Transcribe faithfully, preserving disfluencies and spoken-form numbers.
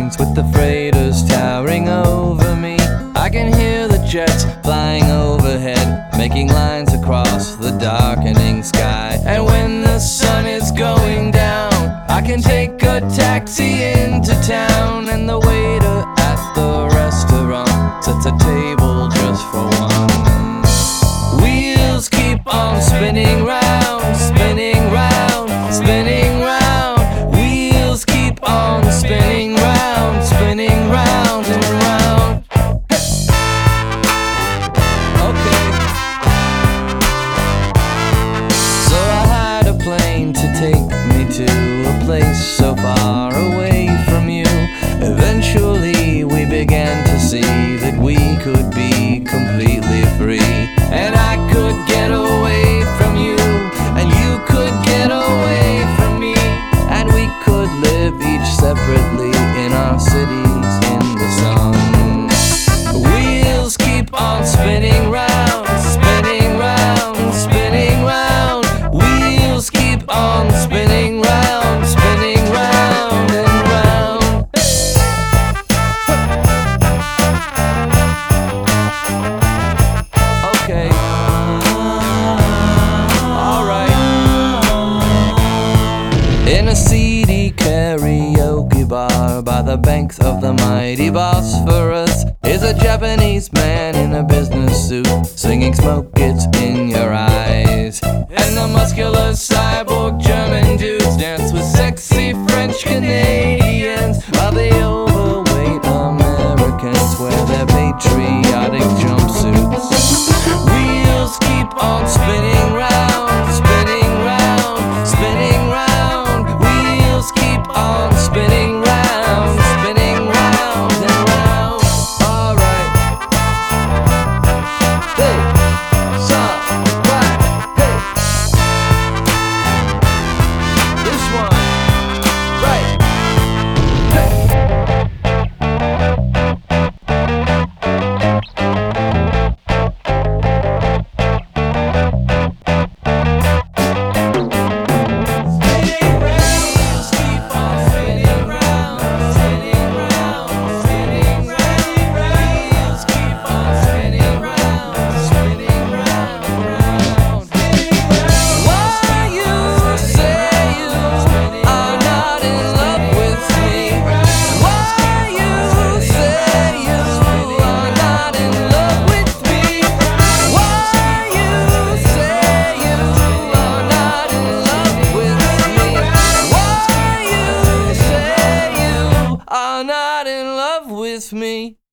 lines with the freighters towering over me. I can hear the jets flying overhead, making lines across the darkening sky. And when the sun is going down, I can take a taxi into town, and the waiter at the restaurant sets a table just for one. Wheels keep on spinning round, spinning round, spinning round. Wheels keep on spinning round, spinning round and round. Okay. So I hired a plane to take me to a place so far away from you. Eventually we began to see that we could be completely free, and I could get away from you, and you could get away from me, and we could live each separately in our cities in the sun. Wheels keep on spinning round, spinning round, spinning round. Wheels keep on spinning round, spinning round and round. Okay. Alright. In a seedy karaoke bar by the banks of the mighty Bosphorus is a Japanese man in a business suit, singing "Smoke Gets in Your Eyes." And the muscular cyborg German dudes dance with sexy French Canadians, while the overweight Americans wear their patriotic jumpsuits. Wheels keep on spinning round, spinning round, spinning round. Wheels keep on spinning round, spinning round and round. Alright. Hey, son, right, hey. This one, right, are not in love with me.